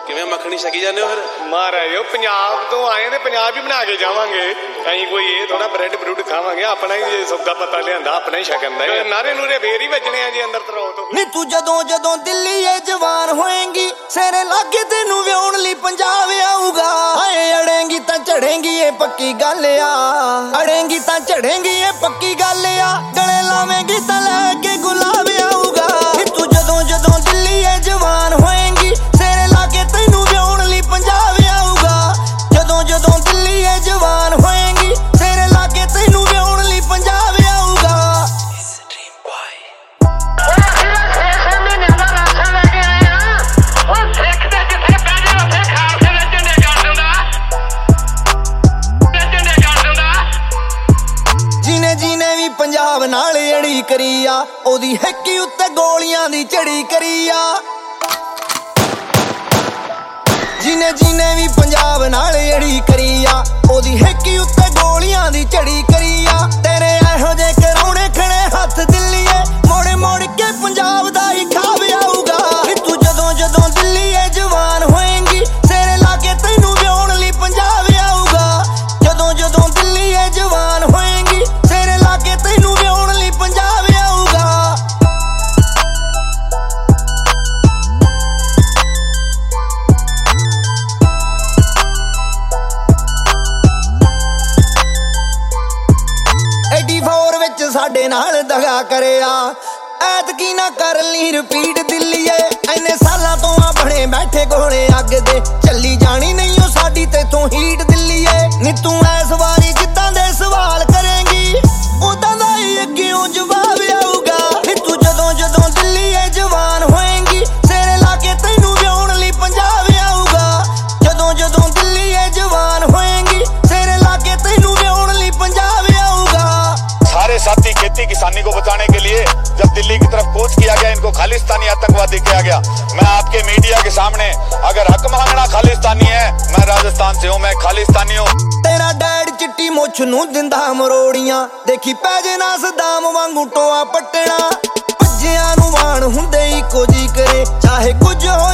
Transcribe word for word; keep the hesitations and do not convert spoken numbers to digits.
ਕਿਵੇਂ ਮੱਖਣੀ ਛਕੀ ਜਾਂਦੇ ਹੋ ਫਿਰ? ਮਹਾਰਾਜ ਉਹ ਪੰਜਾਬ ਤੋਂ ਆਏ ਨੇ, ਪੰਜਾਬ ਹੀ ਬਣਾ ਕੇ ਜਾਵਾਂਗੇ। ਅਸੀਂ ਕੋਈ ਇਹ ਥੋੜਾ ਬ੍ਰੈਡ ਬਰੂਡ ਖਾਵਾਂਗੇ, ਆਪਣਾ ਹੀ ਸੌਦਾ ਪਤਾ ਲਿਆਂਦਾ, ਆਪਣਾ ਹੀ ਛਕਣ ਦਾ। ਨਾਰੇ ਨੂਰੇ ਫੇਰ ਹੀ ਵੱਜਣੇ ਆ ਜੀ ਅੰਦਰ ਤਰੋ ਤੋਂ। ਨੀ ਤੂੰ ਜਦੋਂ ਜਦੋਂ ਦਿੱਲੀ ਏ ਜਵਾਨ ਹੋਏਂਗੀ, ਸਿਰੇ ਲਾਗੇ ਤੈਨੂੰ ਵਿਆਉਣ ਲਈ ਪੰਜਾਬ ਆਊਗਾ। ਹਾਏ ਅੜੇਂਗੀ ਤਾਂ ਝੜੇਂਗੀ ਇਹ ਪੱਕੀ ਗੱਲ ਆ, ਅੜੇਂਗੀ ਤਾਂ ਝੜੇਂਗੀ ਇਹ ਪੱਕੀ ਗੱਲ ਆ। ਗਲੇ ਲਾਵੇਂਗੀ ਤਾਂ ਲੈ ਕੇ ਗੁਲਾਬ ਆਊਗਾ। ਨੀ ਤੂੰ ਜਦੋਂ ਜਦੋਂ ਦਿੱਲੀ ਏ ਜਵਾਨ ਹੋਏਂਗੀ, ਸਿਰੇ ਲਾਗੇ ਤੈਨੂੰ ਵਿਆਉਣ ਲਈ ਪੰਜਾਬ ਆਊਗਾ। ਜਦੋਂ ਜਦੋਂ ਦਿੱਲੀ ਏ ਜਵਾਨ ਹੋਏਂਗੀ, ਸਿਰੇ ਲਾਗੇ ਤੈਨੂੰ ਵਿਆਉਣ ਲਈ ਪੰਜਾਬ ਆਊਗਾ। ਪੰਜਾਬ ਨਾਲ ਅੜੀ ਕਰੀ ਆ, ਉਹਦੀ ਹੈਕੀ ਉੱਤੇ ਗੋਲੀਆਂ ਦੀ ਝੜੀ ਕਰੀ ਆ। ਜਿਨੇ ਜਿਨੇ ਵੀ ਪੰਜਾਬ ਨਾਲ ਅੜੀ ਕਰੀ ਆ, ਉਹਦੀ ਹੈਕੀ ਉੱਤੇ ਗੋਲੀਆਂ ਦੀ ਝੜੀ ਕਰੀ ਆ। ਤੇਰੇ ਇਹੋ ਜਿਹੇ ਕਰਾਉਣੇ ਖੜੇ ਹੱਥ ਦਿੱਲੀਏ, ਮੋੜ ਮੋੜ ਕੇ ਪੰਜਾਬ ਦਾ ਹੀ ਖਾਬ ਆਊਗਾ। ਤੂੰ ਜਦੋਂ ਜਦੋਂ ਦਿੱਲੀ ਏ ਜਵਾਨ ਹੋਏਂਗੀ, ਸਿਰੇ ਲਾ ਕੇ ਤੈਨੂੰ ਵਿਆਉਣ ਲਈ ਪੰਜਾਬ ਆਊਗਾ। ਜਦੋਂ ਜਦੋਂ ਦਿੱਲੀ ਏ ਜਵਾਨ ਹੋਏਂਗੀ, ਸਿਰੇ ਲਾ ਕੇ ਤੈਨੂੰ ਵਿਆਉਣ ਲਈ ਪੰਜਾਬ ਆਊਗਾ। ਚੌਂਤੀ ਵਿੱਚ ਸਾਡੇ ਨਾਲ ਦਗਾ ਕਰਿਆ, ਐਤਕੀ ਨਾ ਕਰ ਲਈ ਰਿਪੀਟ ਦਿੱਲੀਏ। ਐਨੇ ਸਾਲਾਂ ਤੋਂ ਆ ਬਣੇ ਬੈਠੇ ਗੋਲੇ ਅੱਗ ਦੇ, ਚੱਲੀ ਜਾਣੀ ਨਹੀਂ ਉਹ ਸਾਡੀ ਤੇਥੋਂ ਹੀਟ ਦਿੱਲੀਏ। ਨੀ ਤੂੰ ਐਸ ਵਾਰੀ ਜਿੱਦਾਂ ਦੇ ਸਵਾਲ ਕਰੇਂਗੀ, ਉਦਾਂ ਦਾ ਹੀ ਅੱਗਿਓਂ ਜਵਾਬ ਆਊਗਾ। ਨੀ ਤੂੰ ਜਦੋਂ ਜਦੋਂ ਦਿੱਲੀ ਏ ਜਵਾਨ ਹੋਏਂਗੀ, ਸਿਰੇ ਲਾ ਕੇ ਤੈਨੂੰ ਵਿਆਉਣ ਲਈ ਪੰਜਾਬ ਆਊਗਾ। ਜਦੋਂ ਜਦੋਂ ਦਿੱਲੀ ਏ ਜਵਾਨ ਹੋਏਂਗੀ, ਸਿਰੇ ਲਾ ਕੇ ਤੈਨੂੰ ਵਿਆਉਣ ਲਈ ਪੰਜਾਬ ਆਊਗਾ। सारे साथी खेती किसानी को बचाने के लिए जब दिल्ली की तरफ कूच किया गया, इनको खालिस्तानी आतंकवादी किया गया। मैं आपके मीडिया के सामने अगर हक मांगना खालिस्तानी है, मैं राजस्थान से हूँ, मैं खालिस्तानी हूँ। तेरा डैड चिट्टी मुछ नू दिंदा मरोड़ियां, देखी पै जाना सदाम वांगू टोआ पट्टना। भज्जियां नू वाण हुंदे इको जी करे, चाहे कुछ हो